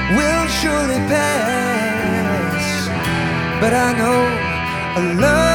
will surely pass. But I know a love